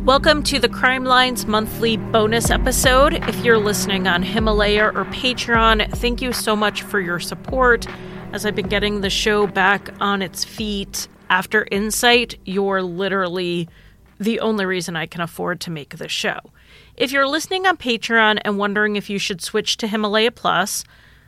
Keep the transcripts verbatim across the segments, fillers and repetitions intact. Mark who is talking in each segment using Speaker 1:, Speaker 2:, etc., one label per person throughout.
Speaker 1: Welcome to the Crime Lines monthly bonus episode. If you're listening on Himalaya or Patreon, thank you so much for your support. As I've been getting the show back on its feet after Insight, you're literally the only reason I can afford to make this show. If you're listening on Patreon and wondering if you should switch to Himalaya Plus,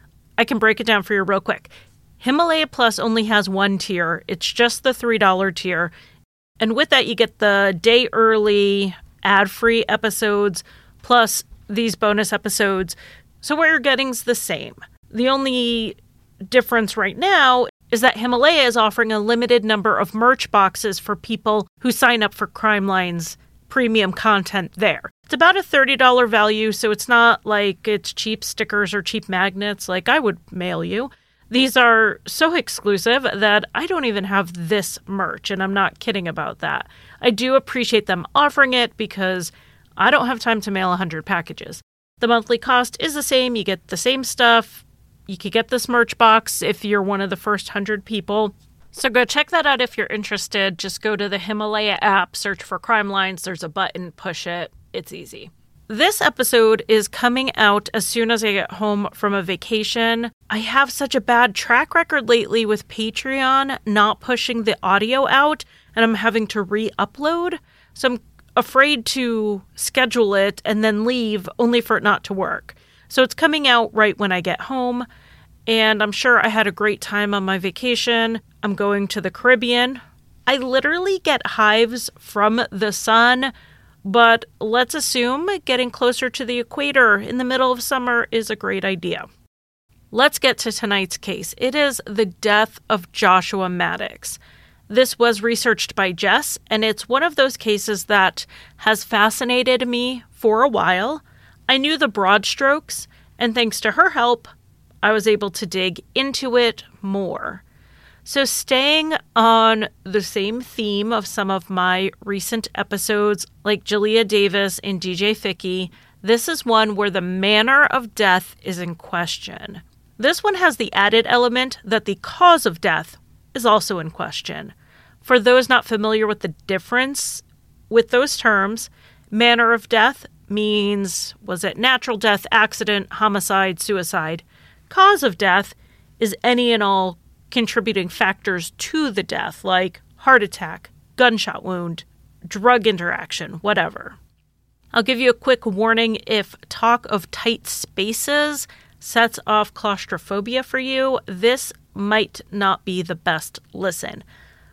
Speaker 1: I can break it down for you real quick. Himalaya Plus only has one tier. It's just the three dollars tier. And with that, you get the day early, ad-free episodes, plus these bonus episodes. So what you're getting is the same. The only difference right now is that Himalaya is offering a limited number of merch boxes for people who sign up for Crime Lines premium content there. It's about a thirty dollars value, so it's not like it's cheap stickers or cheap magnets like I would mail you. These are so exclusive that I don't even have this merch, and I'm not kidding about that. I do appreciate them offering it because I don't have time to mail one hundred packages. The monthly cost is the same. You get the same stuff. You could get this merch box if you're one of the first one hundred people. So go check that out if you're interested. Just go to the Himalaya app, search for Crime Lines. There's a button, push it. It's easy. This episode is coming out as soon as I get home from a vacation. I have such a bad track record lately with Patreon not pushing the audio out, and I'm having to re-upload. So I'm afraid to schedule it and then leave only for it not to work. So it's coming out right when I get home, and I'm sure I had a great time on my vacation. I'm going to the Caribbean. I literally get hives from the sun. But let's assume getting closer to the equator in the middle of summer is a great idea. Let's get to tonight's case. It is the death of Joshua Maddox. This was researched by Jess, and it's one of those cases that has fascinated me for a while. I knew the broad strokes, and thanks to her help, I was able to dig into it more. So staying on the same theme of some of my recent episodes, like Jalea Davis and D J Fickey, this is one where the manner of death is in question. This one has the added element that the cause of death is also in question. For those not familiar with the difference with those terms, manner of death means, was it natural death, accident, homicide, suicide? Cause of death is any and all contributing factors to the death, like heart attack, gunshot wound, drug interaction, whatever. I'll give you a quick warning if talk of tight spaces sets off claustrophobia for you, this might not be the best listen.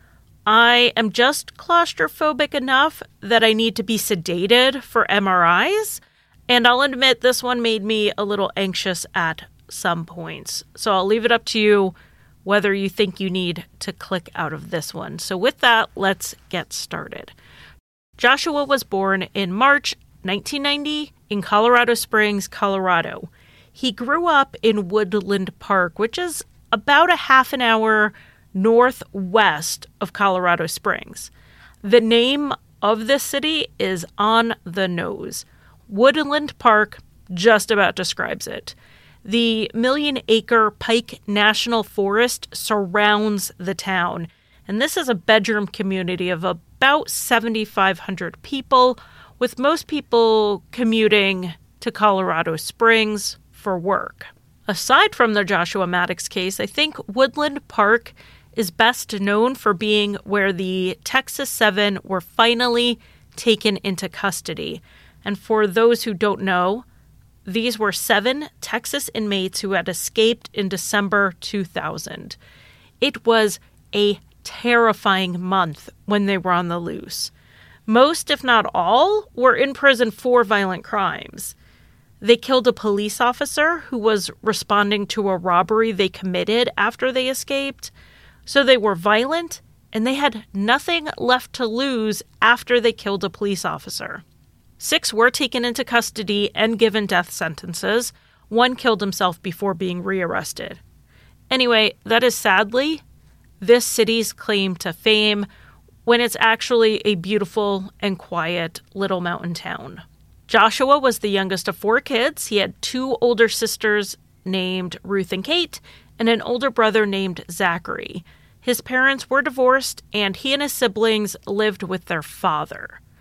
Speaker 1: I am just claustrophobic enough that I need to be sedated for M R Is, and I'll admit this one made me a little anxious at some points. So I'll leave it up to you whether you think you need to click out of this one. So with that, let's get started. Joshua was born in March nineteen ninety in Colorado Springs, Colorado. He grew up in Woodland Park, which is about a half an hour northwest of Colorado Springs. The name of this city is on the nose. Woodland Park just about describes it. The million-acre Pike National Forest surrounds the town, and this is a bedroom community of about seventy-five hundred people, with most people commuting to Colorado Springs for work. Aside from the Joshua Maddox case, I think Woodland Park is best known for being where the Texas Seven were finally taken into custody. And for those who don't know, these were seven Texas inmates who had escaped in December two thousand. It was a terrifying month when they were on the loose. Most, if not all, were in prison for violent crimes. They killed a police officer who was responding to a robbery they committed after they escaped. So they were violent, and they had nothing left to lose after they killed a police officer. Six were taken into custody and given death sentences. One killed himself before being rearrested. Anyway, that is sadly this city's claim to fame when it's actually a beautiful and quiet little mountain town. Joshua was the youngest of four kids. He had two older sisters named Ruth and Kate, and an older brother named Zachary. His parents were divorced, and he and his siblings lived with their father.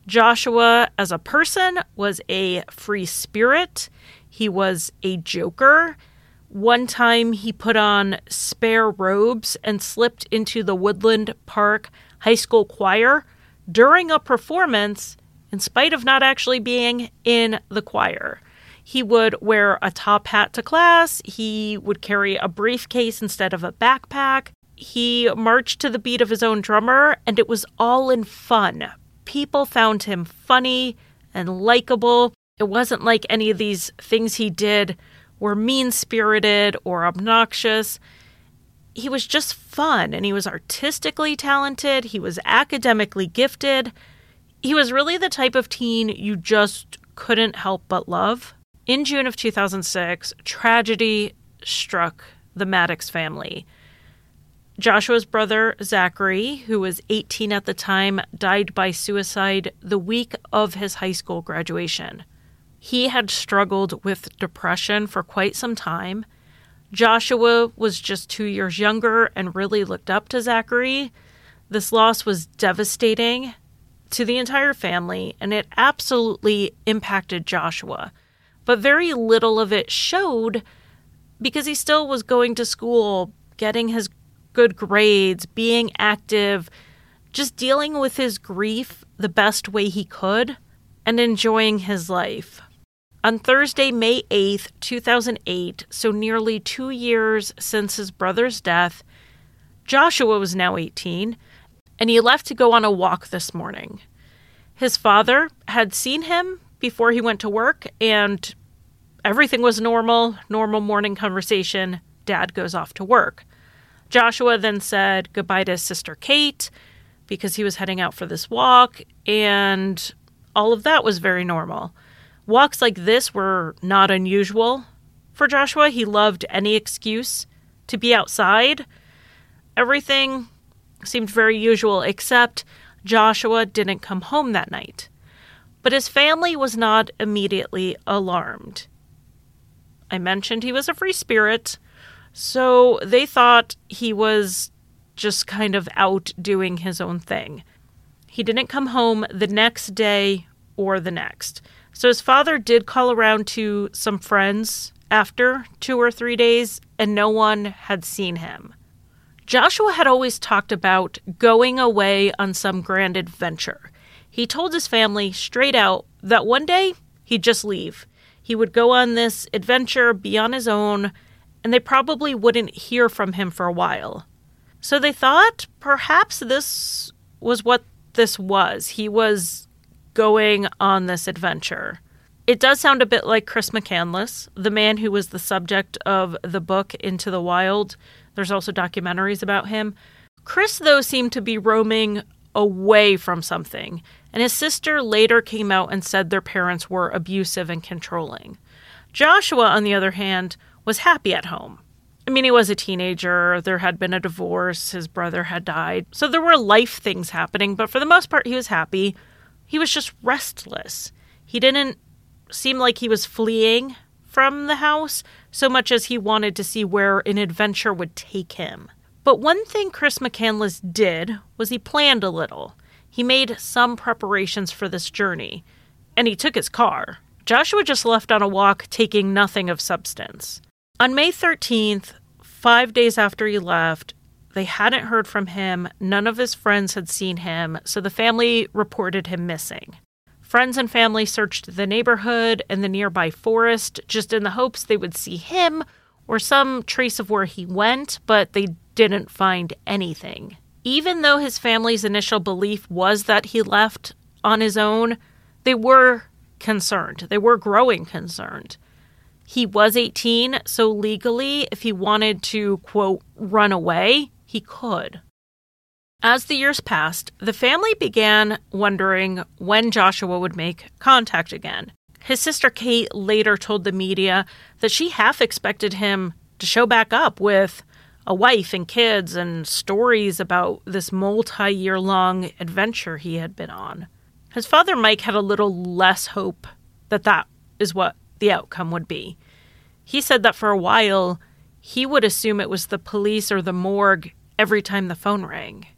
Speaker 1: Joshua, as a person, was a free spirit. He was a joker. One time he put on spare robes and slipped into the Woodland Park High School choir during a performance, in spite of not actually being in the choir. He would wear a top hat to class. He would carry a briefcase instead of a backpack. He marched to the beat of his own drummer, and it was all in fun. People found him funny and likable. It wasn't like any of these things he did were mean-spirited or obnoxious. He was just fun, and he was artistically talented. He was academically gifted. He was really the type of teen you just couldn't help but love. In June of two thousand six, tragedy struck the Maddox family. Joshua's brother, Zachary, who was eighteen at the time, died by suicide the week of his high school graduation. He had struggled with depression for quite some time. Joshua was just two years younger and really looked up to Zachary. This loss was devastating to the entire family, and it absolutely impacted Joshua. But very little of it showed because he still was going to school, getting his good grades, being active, just dealing with his grief the best way he could, and enjoying his life. On Thursday, May eighth, two thousand eight, so nearly two years since his brother's death, Joshua was now eighteen, and he left to go on a walk this morning. His father had seen him before he went to work, and everything was normal, normal morning conversation. Dad goes off to work. Joshua then said goodbye to his sister Kate because he was heading out for this walk, and all of that was very normal. Walks like this were not unusual for Joshua. He loved any excuse to be outside. Everything seemed very usual, except Joshua didn't come home that night. But his family was not immediately alarmed. I mentioned he was a free spirit, so they thought he was just kind of out doing his own thing. He didn't come home the next day or the next. So his father did call around to some friends after two or three days, and no one had seen him. Joshua had always talked about going away on some grand adventure. He told his family straight out that one day he'd just leave. He would go on this adventure, be on his own, and they probably wouldn't hear from him for a while. So they thought perhaps this was what this was. He was going on this adventure. It does sound a bit like Chris McCandless, the man who was the subject of the book Into the Wild. There's also documentaries about him. Chris, though, seemed to be roaming away from something, and his sister later came out and said their parents were abusive and controlling. Joshua, on the other hand, was happy at home. I mean, he was a teenager, there had been a divorce, his brother had died, so there were life things happening, but for the most part, he was happy. He was just restless. He didn't seem like he was fleeing from the house so much as he wanted to see where an adventure would take him. But one thing Chris McCandless did was he planned a little. He made some preparations for this journey, and he took his car. Joshua just left on a walk, taking nothing of substance. On May thirteenth, five days after he left, they hadn't heard from him. None of his friends had seen him, so the family reported him missing. Friends and family searched the neighborhood and the nearby forest just in the hopes they would see him or some trace of where he went, but they didn't find anything. Even though his family's initial belief was that he left on his own, they were concerned. They were growing concerned. He was eighteen, so legally, if he wanted to, quote, run away, he could. As the years passed, the family began wondering when Joshua would make contact again. His sister Kate later told the media that she half expected him to show back up with a wife and kids and stories about this multi-year-long adventure he had been on. His father, Mike, had a little less hope that that is what the outcome would be. He said that for a while, he would assume it was the police or the morgue every time the phone rang.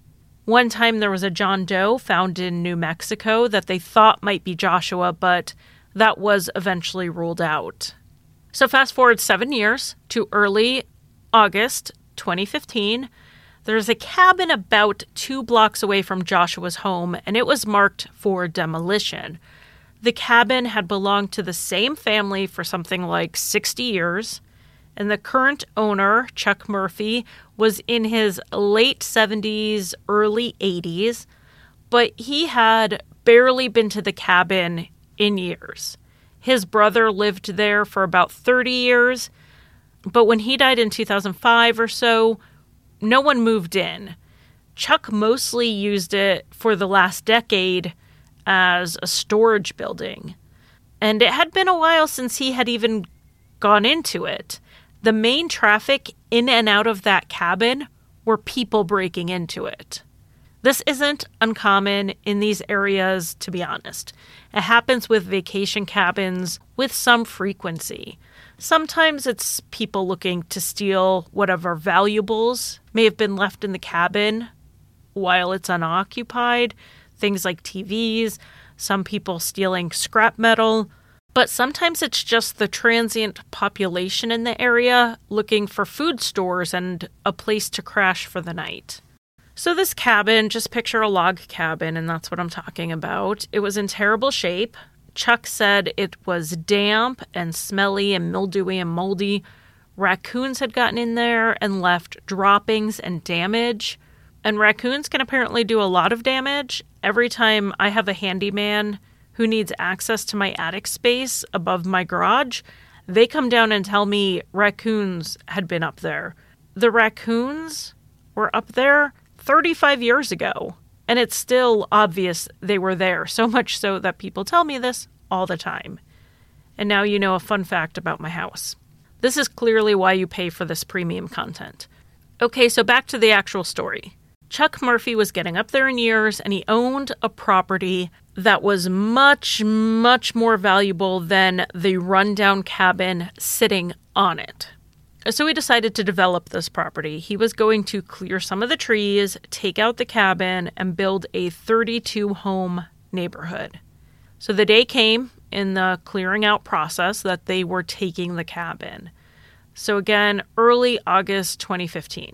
Speaker 1: One time there was a John Doe found in New Mexico that they thought might be Joshua, but that was eventually ruled out. So fast forward seven years to early August twenty fifteen. There's a cabin about two blocks away from Joshua's home, and it was marked for demolition. The cabin had belonged to the same family for something like sixty years, and the current owner, Chuck Murphy, was in his late seventies, early eighties, but he had barely been to the cabin in years. His brother lived there for about thirty years, but when he died in two thousand five or so, no one moved in. Chuck mostly used it for the last decade as a storage building. And it had been a while since he had even gone into it. The main traffic in and out of that cabin were people breaking into it. This isn't uncommon in these areas, to be honest. It happens with vacation cabins with some frequency. Sometimes it's people looking to steal whatever valuables may have been left in the cabin while it's unoccupied, things like T Vs, some people stealing scrap metal, but sometimes it's just the transient population in the area looking for food stores and a place to crash for the night. So this cabin, just picture a log cabin, and that's what I'm talking about. It was in terrible shape. Chuck said it was damp and smelly and mildewy and moldy. Raccoons had gotten in there and left droppings and damage. And raccoons can apparently do a lot of damage. Every time I have a handyman who needs access to my attic space above my garage, they come down and tell me raccoons had been up there. The raccoons were up there thirty-five years ago. And it's still obvious they were there, so much so that people tell me this all the time. And now you know a fun fact about my house. This is clearly why you pay for this premium content. Okay, so back to the actual story. Chuck Murphy was getting up there in years, and he owned a property that was much, much more valuable than the rundown cabin sitting on it. So he decided to develop this property. He was going to clear some of the trees, take out the cabin, and build a thirty-two home neighborhood. So the day came in the clearing out process that they were taking the cabin. So again, early August twenty fifteen.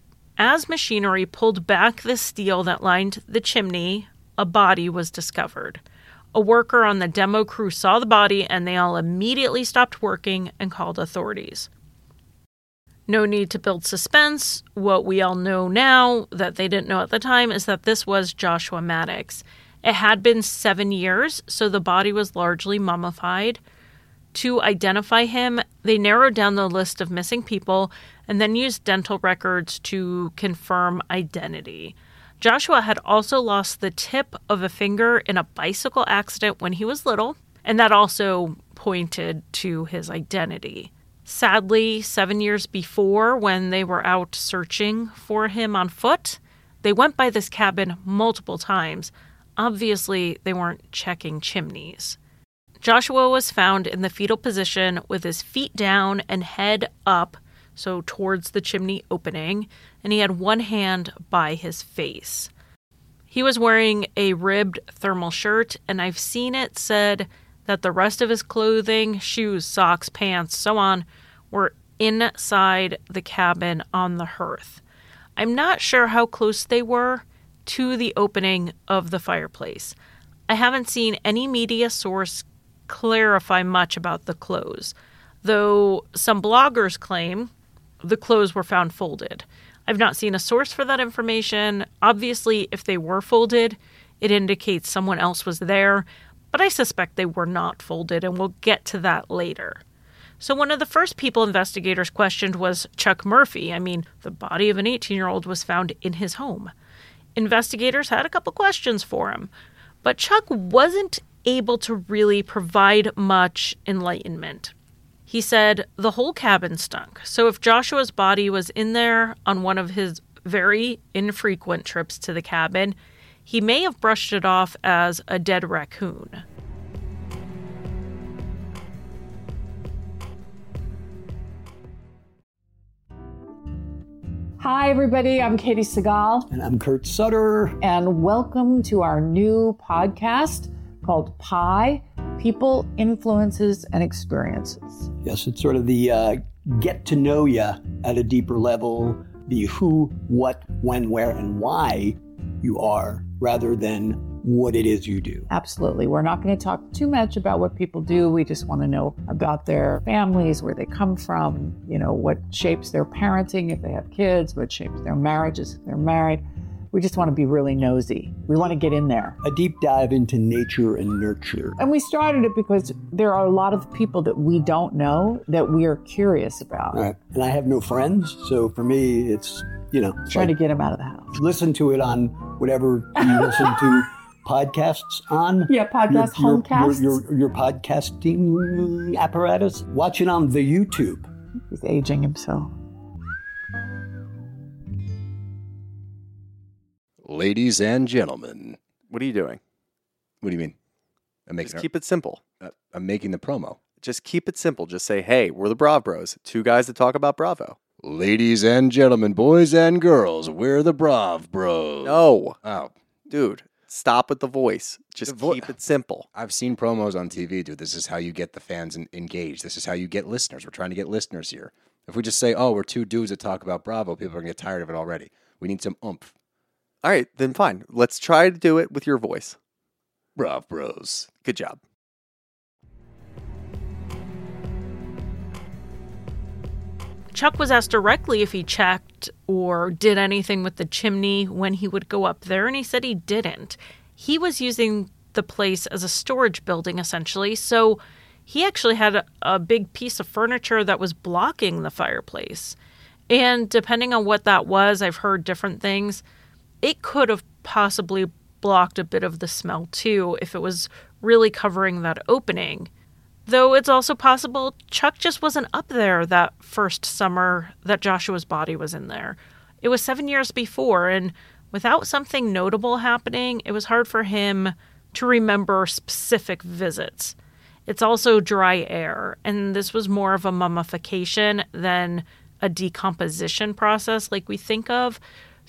Speaker 1: As machinery pulled back the steel that lined the chimney, a body was discovered. A worker on the demo crew saw the body, and they all immediately stopped working and called authorities. No need to build suspense. What we all know now that they didn't know at the time is that this was Joshua Maddox. It had been seven years, so the body was largely mummified. To identify him, they narrowed down the list of missing people and then used dental records to confirm identity. Joshua had also lost the tip of a finger in a bicycle accident when he was little, and that also pointed to his identity. Sadly, seven years before, when they were out searching for him on foot, they went by this cabin multiple times. Obviously, they weren't checking chimneys. Joshua was found in the fetal position with his feet down and head up, so towards the chimney opening, and he had one hand by his face. He was wearing a ribbed thermal shirt, and I've seen it said that the rest of his clothing, shoes, socks, pants, so on, were inside the cabin on the hearth. I'm not sure how close they were to the opening of the fireplace. I haven't seen any media source clarify much about the clothes, though some bloggers claim the clothes were found folded. I've not seen a source for that information. Obviously, if they were folded, it indicates someone else was there, but I suspect they were not folded, and we'll get to that later. So one of the first people investigators questioned was Chuck Murphy. I mean, the body of an eighteen-year-old was found in his home. Investigators had a couple questions for him, but Chuck wasn't able to really provide much enlightenment. He said the whole cabin stunk, so if Joshua's body was in there on one of his very infrequent trips to the cabin, he may have brushed it off as a dead raccoon.
Speaker 2: Hi, everybody. I'm Katie Segal.
Speaker 3: And I'm Kurt Sutter.
Speaker 2: And welcome to our new podcast called Pi, People, Influences, and Experiences.
Speaker 3: Yes, it's sort of the uh, get to know you at a deeper level, the who, what, when, where, and why you are, rather than what it is you do.
Speaker 2: Absolutely. We're not going to talk too much about what people do. We just want to know about their families, where they come from, you know, what shapes their parenting if they have kids, what shapes their marriages if they're married. We just want to be really nosy. We want to get in there.
Speaker 3: A deep dive into nature and nurture.
Speaker 2: And we started it because there are a lot of people that we don't know that we are curious about.
Speaker 3: Right. And I have no friends, so for me, it's, you know.
Speaker 2: Trying
Speaker 3: like,
Speaker 2: to get them out of the house.
Speaker 3: Listen to it on whatever you listen to podcasts on.
Speaker 2: Yeah, podcast,
Speaker 3: your,
Speaker 2: homecasts.
Speaker 3: Your, your, your podcasting apparatus. Watch it on the YouTube.
Speaker 2: He's aging himself.
Speaker 4: Ladies and gentlemen.
Speaker 5: What are you doing?
Speaker 4: What do you mean? I'm making
Speaker 5: Just keep it simple.
Speaker 4: Uh, I'm making the promo.
Speaker 5: Just keep it simple. Just say, hey, we're the Brav Bros. Two guys that talk about Bravo.
Speaker 4: Ladies and gentlemen, boys and girls, we're the Brav Bros.
Speaker 5: No.
Speaker 4: Oh.
Speaker 5: Dude, stop with the voice. Just
Speaker 4: The vo-
Speaker 5: keep it simple.
Speaker 4: I've seen promos on T V, dude. This is how you get the fans en- engaged. This is how you get listeners. We're trying to get listeners here. If we just say, oh, we're two dudes that talk about Bravo, people are going to get tired of it already. We need some oomph.
Speaker 5: All right, then fine. Let's try to do it with your voice.
Speaker 4: Brav Bros.
Speaker 5: Good job.
Speaker 1: Chuck was asked directly if he checked or did anything with the chimney when he would go up there, and he said he didn't. He was using the place as a storage building, essentially, so he actually had a, a big piece of furniture that was blocking the fireplace. And depending on what that was, I've heard different things. It could have possibly blocked a bit of the smell, too, if it was really covering that opening. Though it's also possible Chuck just wasn't up there that first summer that Joshua's body was in there. It was seven years before, and without something notable happening, it was hard for him to remember specific visits. It's also dry air, and this was more of a mummification than a decomposition process like we think of.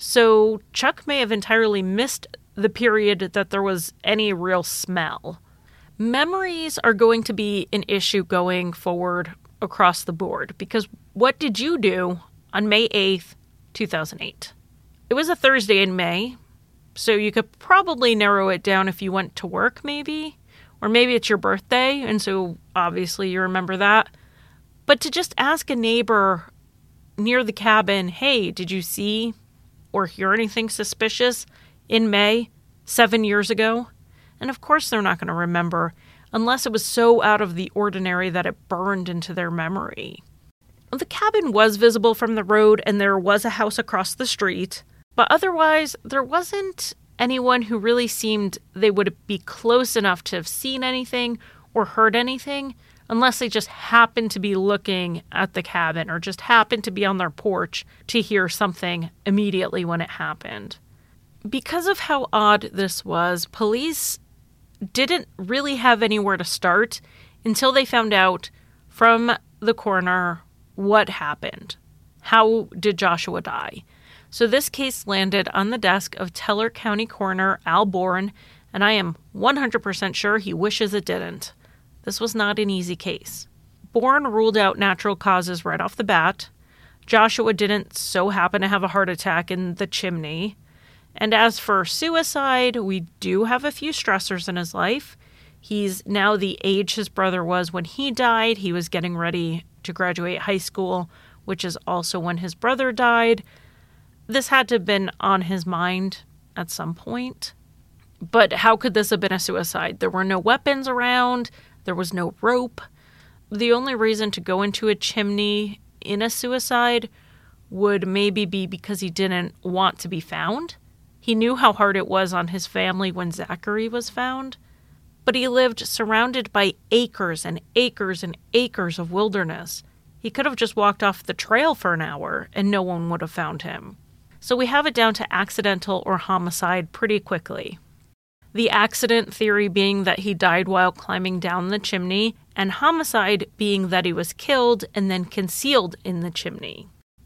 Speaker 1: So Chuck may have entirely missed the period that there was any real smell. Memories are going to be an issue going forward across the board, because what did you do on May eighth, two thousand eight? It was a Thursday in May, so you could probably narrow it down if you went to work, maybe. Or maybe it's your birthday, and so obviously you remember that. But to just ask a neighbor near the cabin, hey, did you see or hear anything suspicious in May, seven years ago? And of course they're not going to remember, unless it was so out of the ordinary that it burned into their memory. The cabin was visible from the road, and there was a house across the street, but otherwise there wasn't anyone who really seemed they would be close enough to have seen anything or heard anything, unless they just happened to be looking at the cabin or just happened to be on their porch to hear something immediately when it happened. Because of how odd this was, police didn't really have anywhere to start until they found out from the coroner what happened. How did Joshua die? So this case landed on the desk of Teller County Coroner Al Bourne, and I am one hundred percent sure he wishes it didn't. This was not an easy case. Bourne ruled out natural causes right off the bat. Joshua didn't so happen to have a heart attack in the chimney. And as for suicide, we do have a few stressors in his life. He's now the age his brother was when he died. He was getting ready to graduate high school, which is also when his brother died. This had to have been on his mind at some point. But how could this have been a suicide? There were no weapons around. There was no rope. The only reason to go into a chimney in a suicide would maybe be because he didn't want to be found. He knew how hard it was on his family when Zachary was found. But he lived surrounded by acres and acres and acres of wilderness. He could have just walked off the trail for an hour and no one would have found him. So we have it down to accidental or homicide pretty quickly. The accident theory being that he died while climbing down the chimney, and homicide being that he was killed and then concealed in the chimney.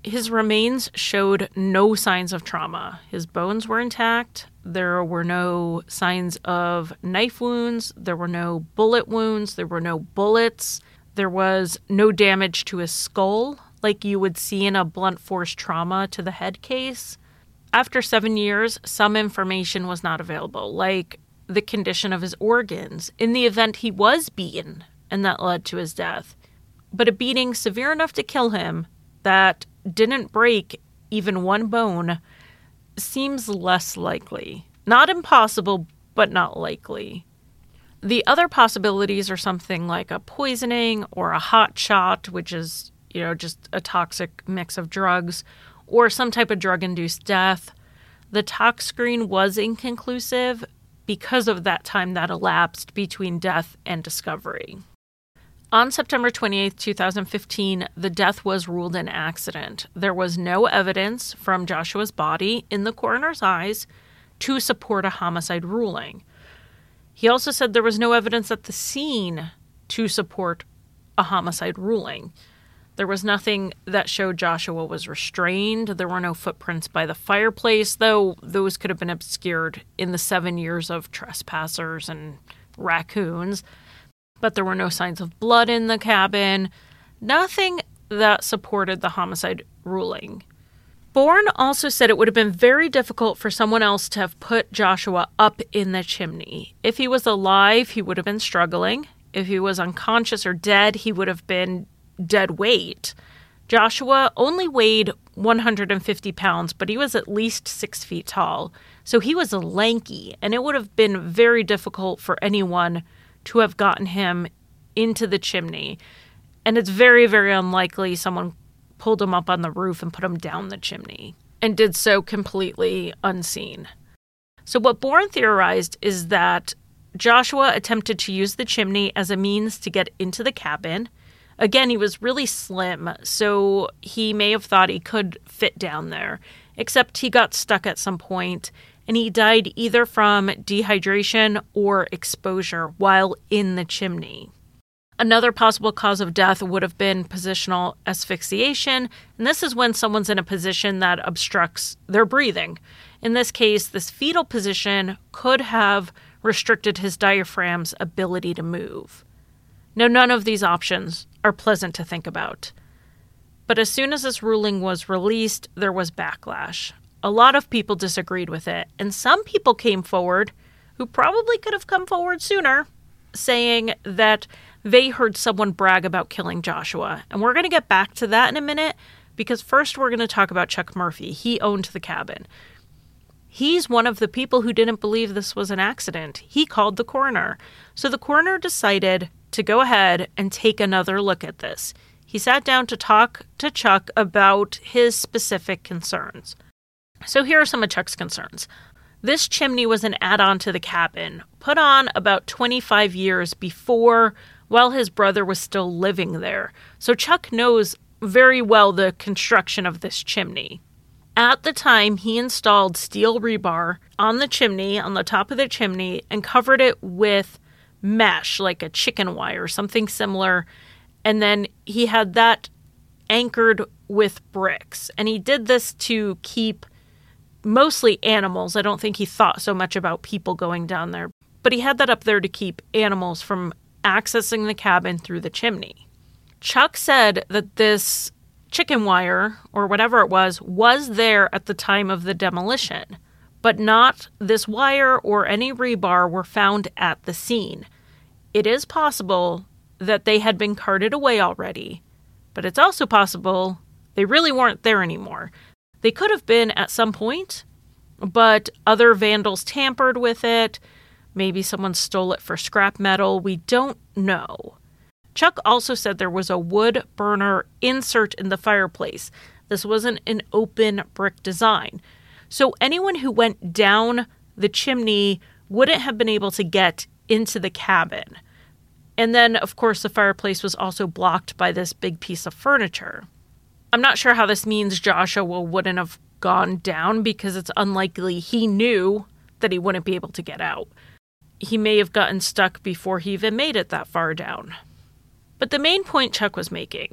Speaker 1: His remains showed no signs of trauma. His bones were intact. There were no signs of knife wounds. There were no bullet wounds. There were no bullets. There was no damage to his skull, like you would see in a blunt force trauma to the head case. After seven years, some information was not available, like the condition of his organs, in the event he was beaten, and that led to his death. But a beating severe enough to kill him that didn't break even one bone seems less likely. Not impossible, but not likely. The other possibilities are something like a poisoning or a hot shot, which is, you know, just a toxic mix of drugs, or some type of drug-induced death. The tox screen was inconclusive because of that time that elapsed between death and discovery. On September twenty-eighth, twenty fifteen, the death was ruled an accident. There was no evidence from Joshua's body in the coroner's eyes to support a homicide ruling. He also said there was no evidence at the scene to support a homicide ruling. There was nothing that showed Joshua was restrained. There were no footprints by the fireplace, though those could have been obscured in the seven years of trespassers and raccoons. But there were no signs of blood in the cabin. Nothing that supported the homicide ruling. Bourne also said it would have been very difficult for someone else to have put Joshua up in the chimney. If he was alive, he would have been struggling. If he was unconscious or dead, he would have been dead weight. Joshua only weighed one hundred fifty pounds, but he was at least six feet tall. So he was lanky, and it would have been very difficult for anyone to have gotten him into the chimney. And it's very, very unlikely someone pulled him up on the roof and put him down the chimney, and did so completely unseen. So what Bourne theorized is that Joshua attempted to use the chimney as a means to get into the cabin. Again, he was really slim, so he may have thought he could fit down there, except he got stuck at some point, and he died either from dehydration or exposure while in the chimney. Another possible cause of death would have been positional asphyxiation, and this is when someone's in a position that obstructs their breathing. In this case, this fetal position could have restricted his diaphragm's ability to move. Now, none of these options are pleasant to think about. But as soon as this ruling was released, there was backlash. A lot of people disagreed with it, and some people came forward, who probably could have come forward sooner, saying that they heard someone brag about killing Joshua. And we're going to get back to that in a minute, because first we're going to talk about Chuck Murphy. He owned the cabin. He's one of the people who didn't believe this was an accident. He called the coroner. So the coroner decided to go ahead and take another look at this. He sat down to talk to Chuck about his specific concerns. So here are some of Chuck's concerns. This chimney was an add-on to the cabin, put on about twenty-five years before, while his brother was still living there. So Chuck knows very well the construction of this chimney. At the time, he installed steel rebar on the chimney, on the top of the chimney, and covered it with mesh, like a chicken wire, something similar. And then he had that anchored with bricks. And he did this to keep mostly animals. I don't think he thought so much about people going down there. But he had that up there to keep animals from accessing the cabin through the chimney. Chuck said that this chicken wire, or whatever it was, was there at the time of the demolition, but not this wire or any rebar were found at the scene. It is possible that they had been carted away already, but it's also possible they really weren't there anymore. They could have been at some point, but other vandals tampered with it. Maybe someone stole it for scrap metal. We don't know. Chuck also said there was a wood burner insert in the fireplace. This wasn't an open brick design. So anyone who went down the chimney wouldn't have been able to get into the cabin. And then, of course, the fireplace was also blocked by this big piece of furniture. I'm not sure how this means Joshua wouldn't have gone down, because it's unlikely he knew that he wouldn't be able to get out. He may have gotten stuck before he even made it that far down. But the main point Chuck was making,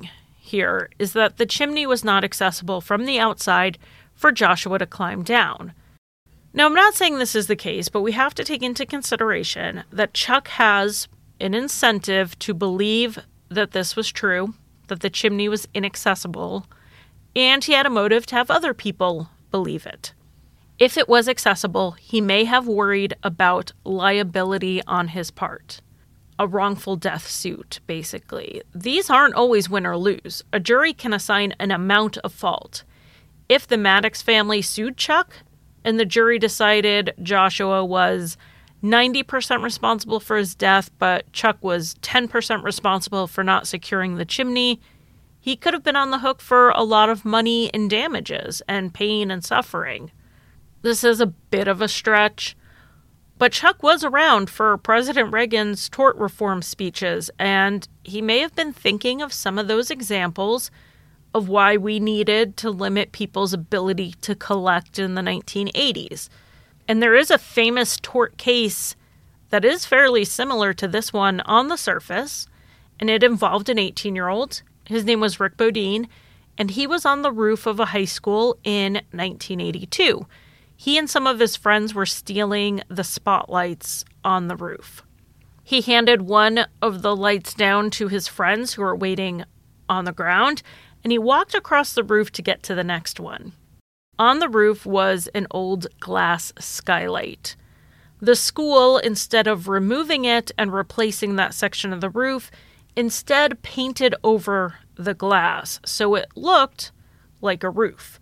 Speaker 1: here is that the chimney was not accessible from the outside for Joshua to climb down. Now, I'm not saying this is the case, but we have to take into consideration that Chuck has an incentive to believe that this was true, that the chimney was inaccessible, and he had a motive to have other people believe it. If it was accessible, he may have worried about liability on his part. A wrongful death suit, basically. These aren't always win or lose. A jury can assign an amount of fault. If the Maddox family sued Chuck, and the jury decided Joshua was ninety percent responsible for his death, but Chuck was ten percent responsible for not securing the chimney, he could have been on the hook for a lot of money and damages and pain and suffering. This is a bit of a stretch, but Chuck was around for President Reagan's tort reform speeches, and he may have been thinking of some of those examples of why we needed to limit people's ability to collect in the nineteen eighties. And there is a famous tort case that is fairly similar to this one on the surface, and it involved an eighteen-year-old. His name was Rick Bodine, and he was on the roof of a high school in nineteen eighty-two. He and some of his friends were stealing the spotlights on the roof. He handed one of the lights down to his friends who were waiting on the ground, and he walked across the roof to get to the next one. On the roof was an old glass skylight. The school, instead of removing it and replacing that section of the roof, instead painted over the glass so it looked like a roof.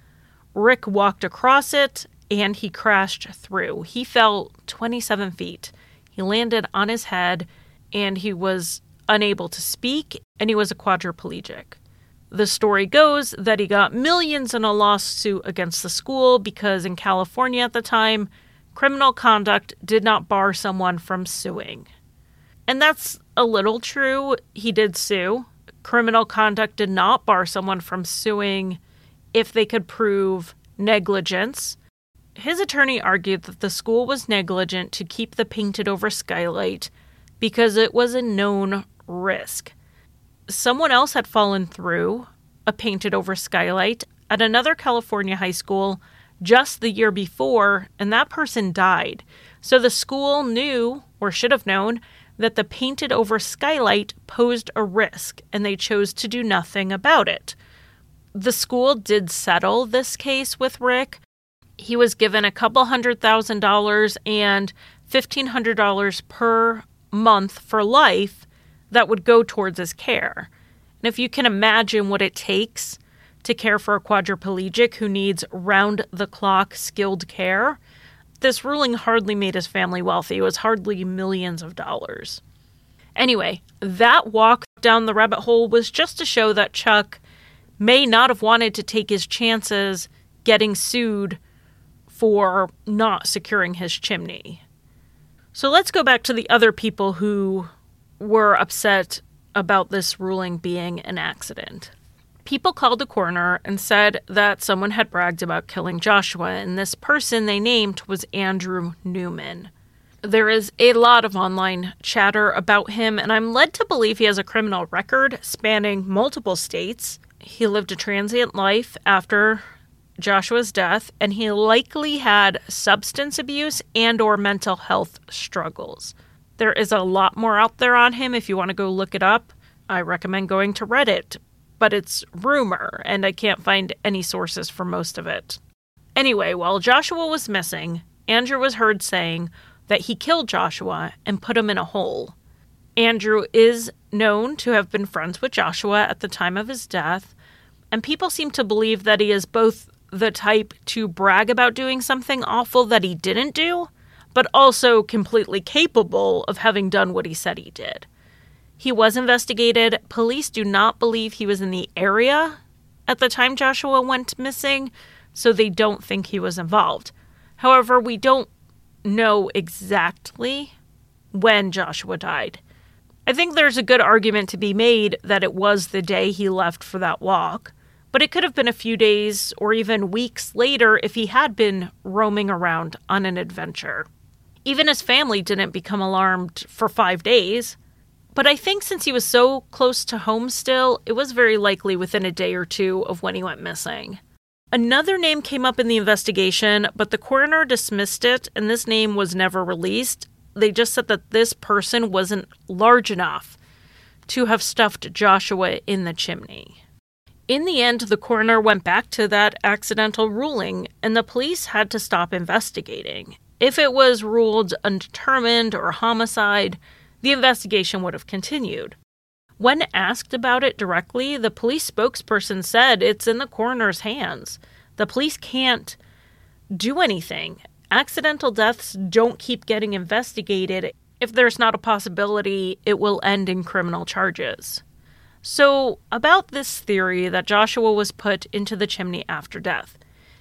Speaker 1: Rick walked across it, and he crashed through. He fell twenty-seven feet. He landed on his head, and he was unable to speak, and he was a quadriplegic. The story goes that he got millions in a lawsuit against the school because in California at the time, criminal conduct did not bar someone from suing. And that's a little true. He did sue. Criminal conduct did not bar someone from suing if they could prove negligence. His attorney argued that the school was negligent to keep the painted-over skylight because it was a known risk. Someone else had fallen through a painted-over skylight at another California high school just the year before, and that person died. So the school knew, or should have known, that the painted-over skylight posed a risk, and they chose to do nothing about it. The school did settle this case with Rick. He was given a couple hundred thousand dollars and fifteen hundred dollars per month for life that would go towards his care. And if you can imagine what it takes to care for a quadriplegic who needs round-the-clock skilled care, this ruling hardly made his family wealthy. It was hardly millions of dollars. Anyway, that walk down the rabbit hole was just to show that Chuck may not have wanted to take his chances getting sued for not securing his chimney. So let's go back to the other people who were upset about this ruling being an accident. People called the coroner and said that someone had bragged about killing Joshua, and this person they named was Andrew Newman. There is a lot of online chatter about him, and I'm led to believe he has a criminal record spanning multiple states. He lived a transient life after Joshua's death, and he likely had substance abuse and or mental health struggles. There is a lot more out there on him if you want to go look it up. I recommend going to Reddit, but it's rumor, and I can't find any sources for most of it. Anyway, while Joshua was missing, Andrew was heard saying that he killed Joshua and put him in a hole. Andrew is known to have been friends with Joshua at the time of his death, and people seem to believe that he is both the type to brag about doing something awful that he didn't do, but also completely capable of having done what he said he did. He was investigated. Police do not believe he was in the area at the time Joshua went missing, so they don't think he was involved. However, we don't know exactly when Joshua died. I think there's a good argument to be made that it was the day he left for that walk, but it could have been a few days or even weeks later if he had been roaming around on an adventure. Even his family didn't become alarmed for five days. But I think since he was so close to home still, it was very likely within a day or two of when he went missing. Another name came up in the investigation, but the coroner dismissed it, and this name was never released. They just said that this person wasn't large enough to have stuffed Joshua in the chimney. In the end, the coroner went back to that accidental ruling, and the police had to stop investigating. If it was ruled undetermined or homicide, the investigation would have continued. When asked about it directly, the police spokesperson said it's in the coroner's hands. The police can't do anything. Accidental deaths don't keep getting investigated. If there's not a possibility, it will end in criminal charges. So, about this theory that Joshua was put into the chimney after death.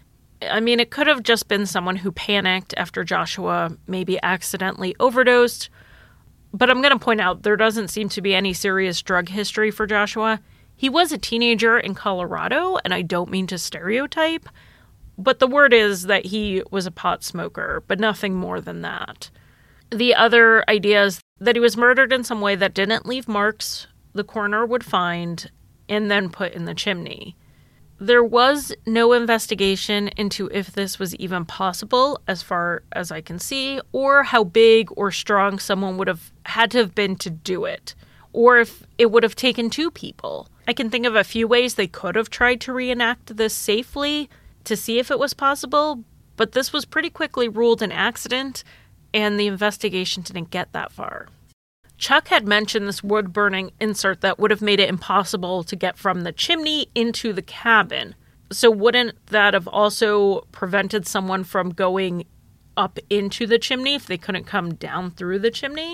Speaker 1: I mean, it could have just been someone who panicked after Joshua maybe accidentally overdosed. But I'm going to point out there doesn't seem to be any serious drug history for Joshua. He was a teenager in Colorado, and I don't mean to stereotype, but the word is that he was a pot smoker, but nothing more than that. The other idea is that he was murdered in some way that didn't leave marks the coroner would find and then put in the chimney. There was no investigation into if this was even possible, as far as I can see, or how big or strong someone would have had to have been to do it, or if it would have taken two people. I can think of a few ways they could have tried to reenact this safely to see if it was possible, but this was pretty quickly ruled an accident, and the investigation didn't get that far. Chuck had mentioned this wood-burning insert that would have made it impossible to get from the chimney into the cabin. So wouldn't that have also prevented someone from going up into the chimney if they couldn't come down through the chimney?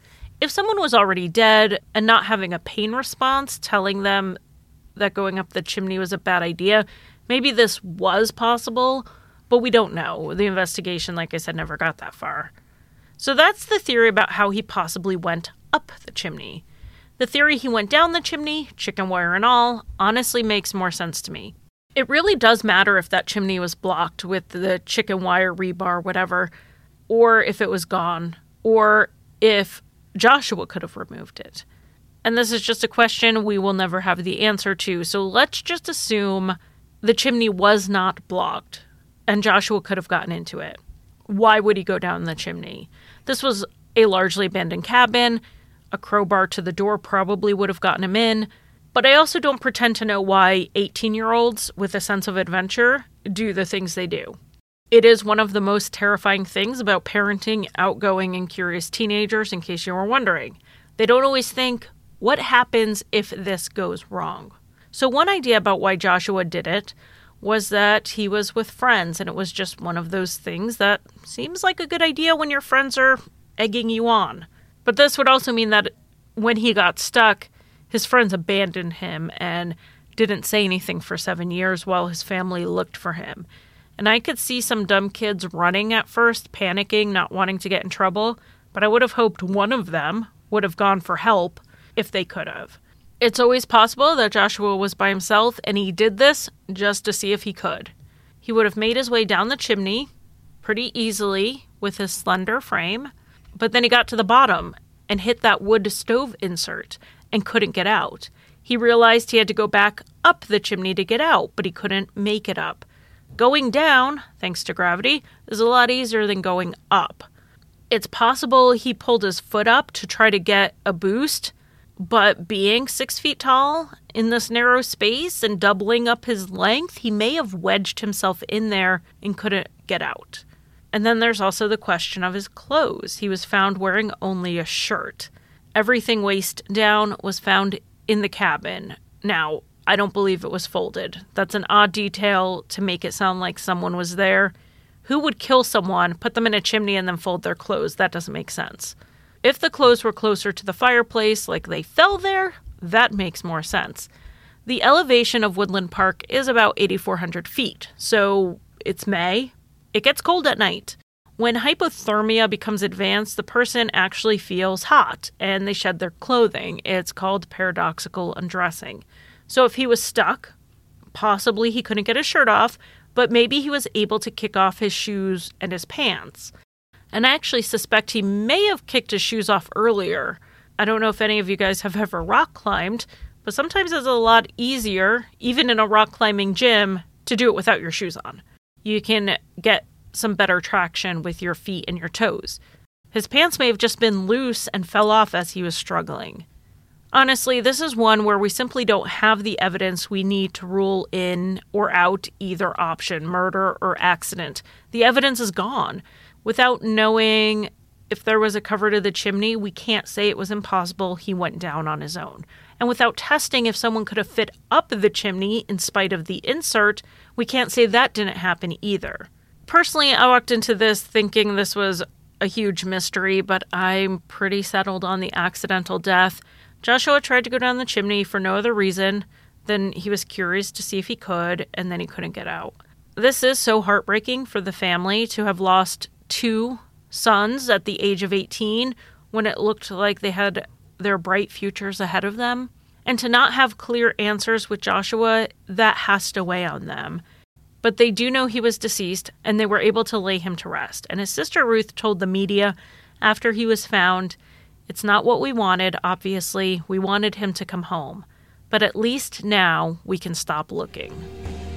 Speaker 1: If someone was already dead and not having a pain response telling them that going up the chimney was a bad idea, maybe this was possible, but we don't know. The investigation, like I said, never got that far. So that's the theory about how he possibly went up the chimney. The theory he went down the chimney, chicken wire and all, honestly makes more sense to me. It really does matter if that chimney was blocked with the chicken wire, rebar, whatever, or if it was gone, or if Joshua could have removed it. And this is just a question we will never have the answer to, so let's just assume the chimney was not blocked and Joshua could have gotten into it. Why would he go down the chimney? This was a largely abandoned cabin. A crowbar to the door probably would have gotten him in. But I also don't pretend to know why eighteen-year-olds with a sense of adventure do the things they do. It is one of the most terrifying things about parenting outgoing and curious teenagers, in case you were wondering. They don't always think, what happens if this goes wrong? So one idea about why Joshua did it was that he was with friends, and it was just one of those things that seems like a good idea when your friends are egging you on. But this would also mean that when he got stuck, his friends abandoned him and didn't say anything for seven years while his family looked for him. And I could see some dumb kids running at first, panicking, not wanting to get in trouble, but I would have hoped one of them would have gone for help if they could have. It's always possible that Joshua was by himself and he did this just to see if he could. He would have made his way down the chimney pretty easily with his slender frame, but then he got to the bottom and hit that wood stove insert and couldn't get out. He realized he had to go back up the chimney to get out, but he couldn't make it up. Going down, thanks to gravity, is a lot easier than going up. It's possible he pulled his foot up to try to get a boost, but being six feet tall in this narrow space and doubling up his length, he may have wedged himself in there and couldn't get out. And then there's also the question of his clothes. He was found wearing only a shirt. Everything waist down was found in the cabin. Now, I don't believe it was folded. That's an odd detail to make it sound like someone was there. Who would kill someone, put them in a chimney, and then fold their clothes? That doesn't make sense. If the clothes were closer to the fireplace, like they fell there, that makes more sense. The elevation of Woodland Park is about eighty-four hundred feet, so it's May. It gets cold at night. When hypothermia becomes advanced, the person actually feels hot, and they shed their clothing. It's called paradoxical undressing. So if he was stuck, possibly he couldn't get his shirt off, but maybe he was able to kick off his shoes and his pants. And I actually suspect he may have kicked his shoes off earlier. I don't know if any of you guys have ever rock climbed, but sometimes it's a lot easier, even in a rock climbing gym, to do it without your shoes on. You can get some better traction with your feet and your toes. His pants may have just been loose and fell off as he was struggling. Honestly, this is one where we simply don't have the evidence we need to rule in or out either option, murder or accident. The evidence is gone. Without knowing if there was a cover to the chimney, we can't say it was impossible he went down on his own. And without testing if someone could have fit up the chimney in spite of the insert, we can't say that didn't happen either. Personally, I walked into this thinking this was a huge mystery, but I'm pretty settled on the accidental death. Joshua tried to go down the chimney for no other reason than he was curious to see if he could, and then he couldn't get out. This is so heartbreaking for the family to have lost two sons at the age of eighteen when it looked like they had their bright futures ahead of them. And to not have clear answers with Joshua, that has to weigh on them. But they do know he was deceased, and they were able to lay him to rest. And his sister Ruth told the media after he was found, "It's not what we wanted, obviously. We wanted him to come home. But at least now we can stop looking."